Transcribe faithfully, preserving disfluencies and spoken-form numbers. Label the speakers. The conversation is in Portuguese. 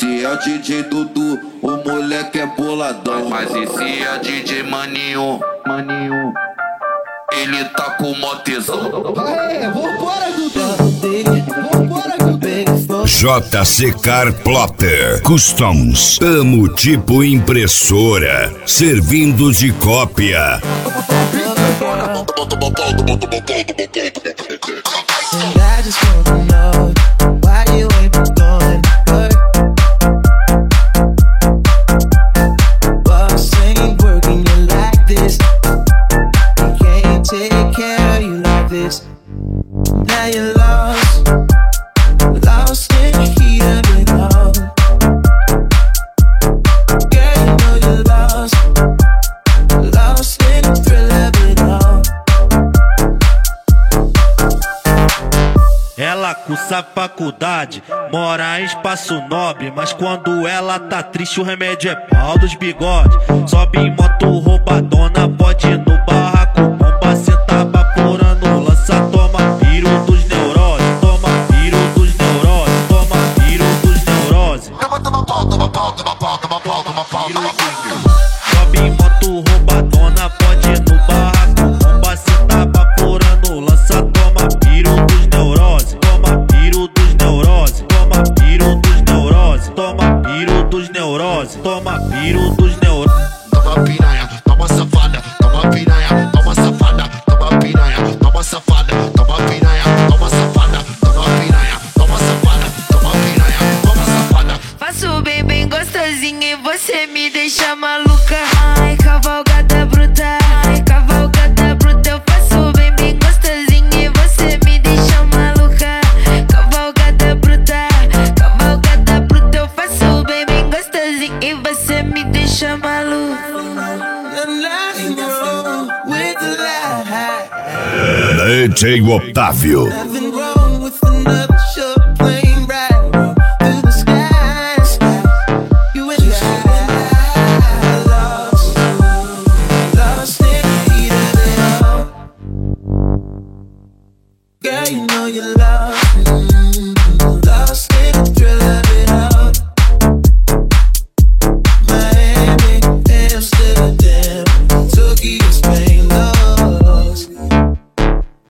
Speaker 1: Esse é o D J Dudu, o moleque é boladão. Mas esse é o D J Maninho, Maninho. Ele tá com mó tesão.
Speaker 2: Aê, vambora, Dudu. Vambora, Dudu.
Speaker 3: J C Car Plotter Customs. Amo tipo impressora. Servindo de cópia.
Speaker 4: Now you're lost, lost in the heat of it all. Girl, you know you're lost, lost in the thrill of it all.
Speaker 5: Ela cursa faculdade, mora em Espaço Nobre, mas quando ela tá triste o remédio é pau dos bigodes. Sobe em moto roubadona, pode ir no barraco, bomba, senta vaporando, lança, toma piro dos neuroses, toma piro dos neuroses, toma piro dos neuroses. Toma, toma pau, toma pau, toma pau, toma pau, toma pau, toma pau. Sobe em moto roubadona, pode ir no barraco, bomba, senta vaporando, lança, toma piro dos neuroses, toma piro dos neuroses, toma piro dos neuroses, toma piro dos neuroses, toma piro dos neuroses.
Speaker 6: Toma piranha, toma safada, toma piranha, toma safada, toma piranha, toma safada, toma piranha, toma safada, toma piranha, toma safada, toma piranha, toma safada.
Speaker 4: Faço bem, bem gostosinho e você me deixa maluca. Ai, cavalgada bruta, ai, cavalgada bruta. Eu faço bem, bem gostosinho e você me deixa maluca. Cavalgada bruta, cavalgada bruta. Eu faço bem, bem gostosinho e você me deixa maluca.
Speaker 3: D J Otávio.